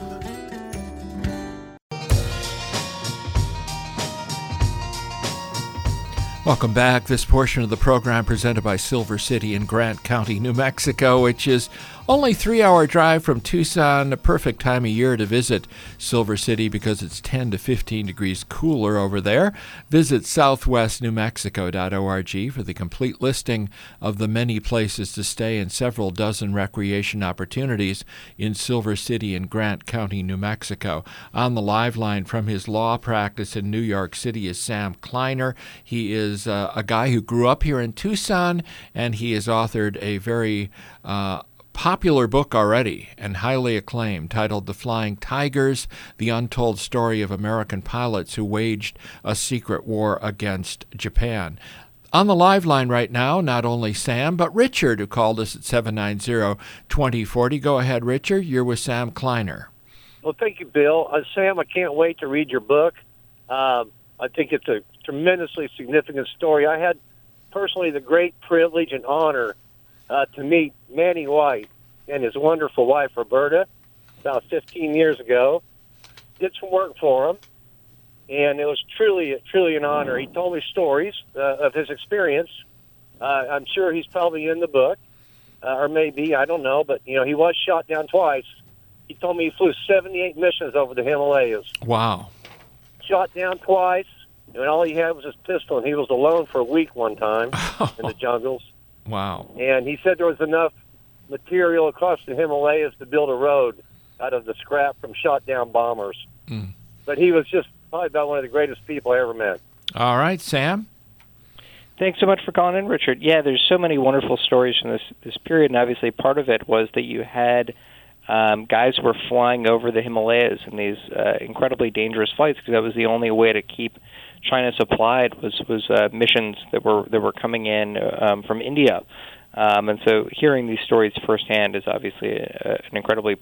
Welcome back. This portion of the program presented by Silver City in Grant County, New Mexico, which is only a three-hour drive from Tucson, a perfect time of year to visit Silver City because it's ten to fifteen degrees cooler over there. Visit southwest new mexico dot org for the complete listing of the many places to stay and several dozen recreation opportunities in Silver City and Grant County, New Mexico. On the live line from his law practice in New York City is Sam Kleiner. He is uh, a guy who grew up here in Tucson, and he has authored a very uh, popular book already and highly acclaimed titled The Flying Tigers, The Untold Story of American Pilots Who Waged a Secret War Against Japan. On the live line right now, not only Sam, but Richard, who called us at seven nine zero, two zero four zero. Go ahead, Richard. You're with Sam Kleiner. Well, thank you, Bill. Uh, Sam, I can't wait to read your book. Uh, I think it's a tremendously significant story. I had personally the great privilege and honor uh, to meet Manny White and his wonderful wife, Roberta, about fifteen years ago. Did some work for him, and it was truly, truly an honor. He told me stories uh, of his experience. Uh, I'm sure he's probably in the book, uh, or maybe, I don't know, but, you know, he was shot down twice. He told me he flew seventy-eight missions over the Himalayas. Wow. Shot down twice, and all he had was his pistol, and he was alone for a week one time in the jungles. Wow. And he said there was enough material across the Himalayas to build a road out of the scrap from shot-down bombers. Mm. But he was just probably about one of the greatest people I ever met. All right, Sam? Thanks so much for calling in, Richard. Yeah, there's so many wonderful stories from this, this period, and obviously part of it was that you had um, guys were flying over the Himalayas in these uh, incredibly dangerous flights because that was the only way to keep China supplied was was uh, missions that were that were coming in um, from India, um, and so hearing these stories firsthand is obviously a, an incredibly.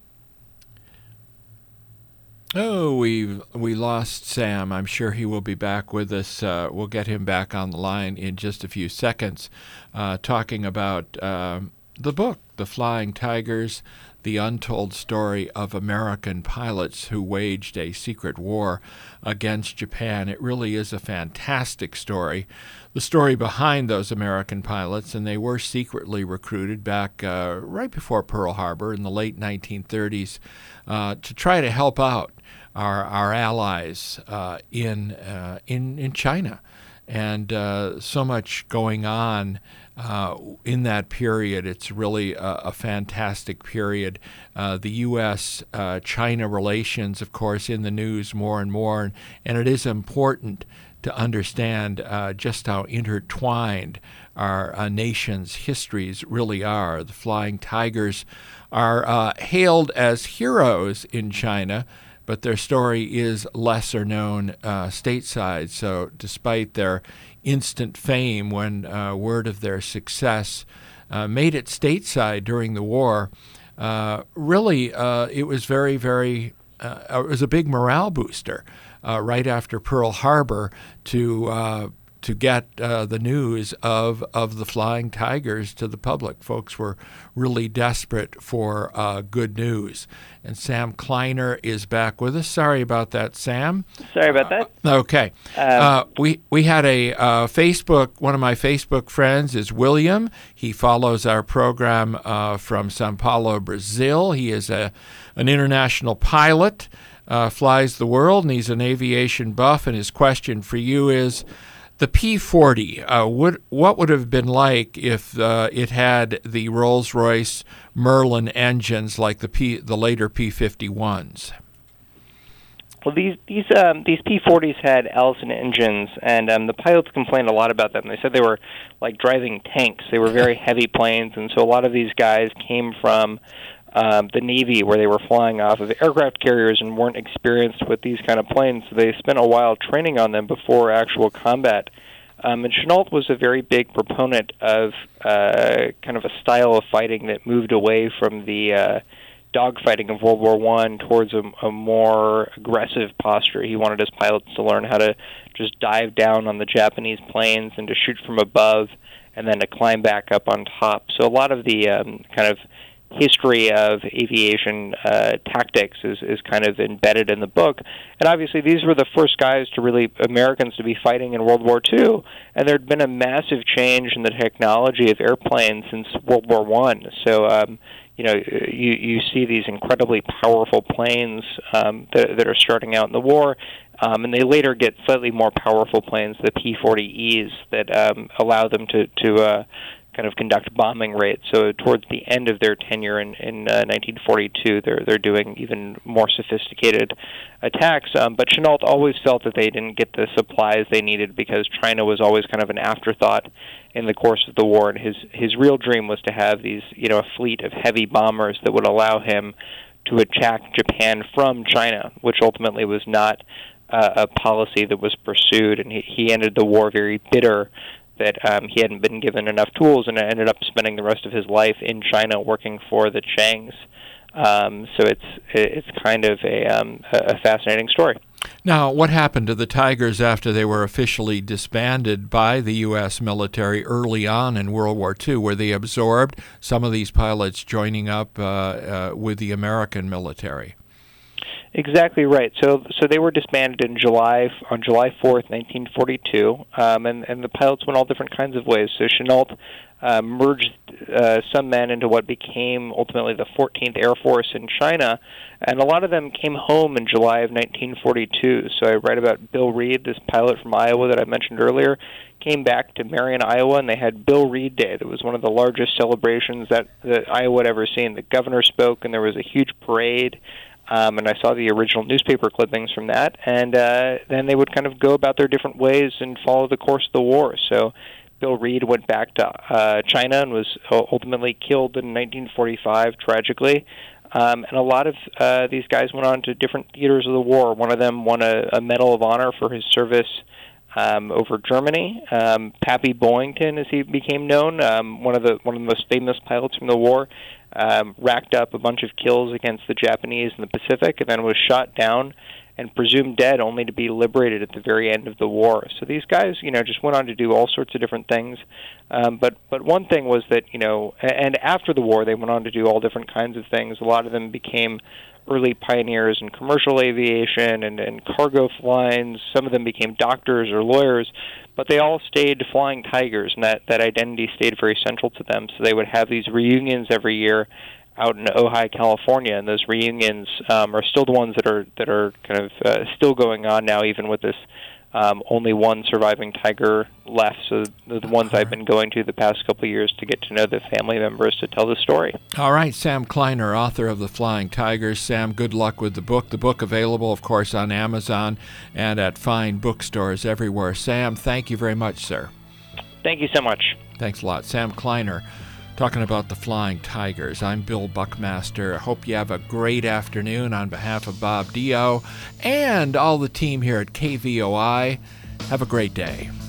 Oh, we we lost Sam. I'm sure he will be back with us. Uh, we'll get him back on the line in just a few seconds, uh, talking about uh, the book, The Flying Tigers, the untold story of American pilots who waged a secret war against Japan. It really is a fantastic story. The story behind those American pilots, and they were secretly recruited back uh, right before Pearl Harbor in the late nineteen thirties uh, to try to help out our our allies uh, in uh, in in China. And uh, so much going on uh, in that period. It's really a, a fantastic period. Uh, the U S China relations, of course, in the news more and more. And, and it is important to understand uh, just how intertwined our uh, nation's histories really are. The Flying Tigers are uh, hailed as heroes in China, but their story is lesser known uh, stateside. So despite their instant fame when uh, word of their success uh, made it stateside during the war, uh, really uh, it was very, very, uh, it was a big morale booster uh, right after Pearl Harbor to uh, to get uh, the news of, of the Flying Tigers to the public. Folks were really desperate for uh, good news. And Sam Kleiner is back with us. Sorry about that, Sam. Sorry about that. Uh, okay. Um, uh, we we had a uh, Facebook, one of my Facebook friends is William. He follows our program uh, from Sao Paulo, Brazil. He is a an international pilot, uh, flies the world, and he's an aviation buff. And his question for you is, the P forty, uh, would, what would have been like if uh, it had the Rolls-Royce Merlin engines like the P, the later P fifty-ones? Well, these these um, these P forties had Allison engines, and um, the pilots complained a lot about them. They said they were like driving tanks. They were very heavy planes, and so a lot of these guys came from Um, the Navy, where they were flying off of aircraft carriers and weren't experienced with these kind of planes. So they spent a while training on them before actual combat. Um, and Chennault was a very big proponent of uh, kind of a style of fighting that moved away from the uh, dogfighting of World War One towards a, a more aggressive posture. He wanted his pilots to learn how to just dive down on the Japanese planes and to shoot from above and then to climb back up on top. So a lot of the um, kind of history of aviation uh, tactics is, is kind of embedded in the book. And obviously these were the first guys to really, Americans to be fighting in World War Two, and there had been a massive change in the technology of airplanes since World War One. So, um, you know, you, you see these incredibly powerful planes um, that, that are starting out in the war, um, and they later get slightly more powerful planes, the P forty Es, that um, allow them to, to uh, kind of conduct bombing raids. So towards the end of their tenure in, in uh, nineteen forty-two, they're they're doing even more sophisticated attacks. Um, but Chennault always felt that they didn't get the supplies they needed because China was always kind of an afterthought in the course of the war. And his his real dream was to have these, you know, a fleet of heavy bombers that would allow him to attack Japan from China, which ultimately was not uh, a policy that was pursued. And he, he ended the war very bitter that um, he hadn't been given enough tools, and ended up spending the rest of his life in China working for the Changs. Um, so it's it's kind of a, um, a fascinating story. Now, what happened to the Tigers after they were officially disbanded by the U S military early on in World War Two? Were they absorbed, some of these pilots joining up uh, uh, with the American military? Exactly right. So, so they were disbanded in July on July fourth, nineteen forty-two, um, and and the pilots went all different kinds of ways. So Chennault uh, merged uh, some men into what became ultimately the fourteenth Air Force in China, and a lot of them came home in July of nineteen forty-two. So I write about Bill Reed, this pilot from Iowa that I mentioned earlier, came back to Marion, Iowa, and they had Bill Reed Day. That was one of the largest celebrations that, that Iowa had ever seen. The governor spoke, and there was a huge parade. Um, and I saw the original newspaper clippings from that, and uh, then they would kind of go about their different ways and follow the course of the war. So Bill Reed went back to uh, China and was ultimately killed in nineteen forty-five, tragically. Um, and a lot of uh, these guys went on to different theaters of the war. One of them won a, a Medal of Honor for his service um, over Germany. Um, Pappy Boyington, as he became known, um, one of the one of the most famous pilots from the war, um, racked up a bunch of kills against the Japanese in the Pacific, and then was shot down and presumed dead, only to be liberated at the very end of the war. So these guys, you know, just went on to do all sorts of different things. Um, but but one thing was that, you know, and after the war, they went on to do all different kinds of things. A lot of them became early pioneers in commercial aviation and, and cargo lines. Some of them became doctors or lawyers, but they all stayed flying Tigers, and that, that identity stayed very central to them. So they would have these reunions every year out in Ojai, California, and those reunions um, are still the ones that are that are kind of uh, still going on now, even with this um, only one surviving Tiger left. So the, the ones I've been going to the past couple of years to get to know the family members to tell the story. All right, Sam Kleiner, author of The Flying Tigers. Sam, good luck with the book. The book available, of course, on Amazon and at fine bookstores everywhere. Sam, thank you very much, sir. Thank you so much. Thanks a lot. Sam Kleiner, talking about The Flying Tigers. I'm Bill Buckmaster. I hope you have a great afternoon on behalf of Bob Dio and all the team here at K V O I. Have a great day.